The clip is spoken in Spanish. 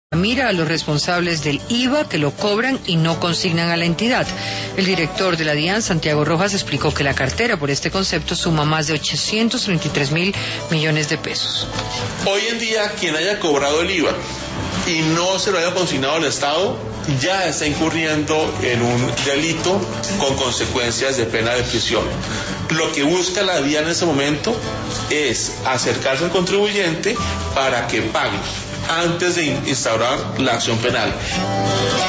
Mira a los responsables del IVA que lo cobran y no consignan a la entidad. El director de la DIAN, Santiago Rojas, explicó que la cartera por este concepto suma más de 833.000 millones de pesos. Hoy en día, quien haya cobrado el IVA y no se lo haya consignado al Estado, ya está incurriendo en un delito con consecuencias de pena de prisión. Lo que busca la DIAN en ese momento es acercarse al contribuyente para que pague antes de instaurar la acción penal.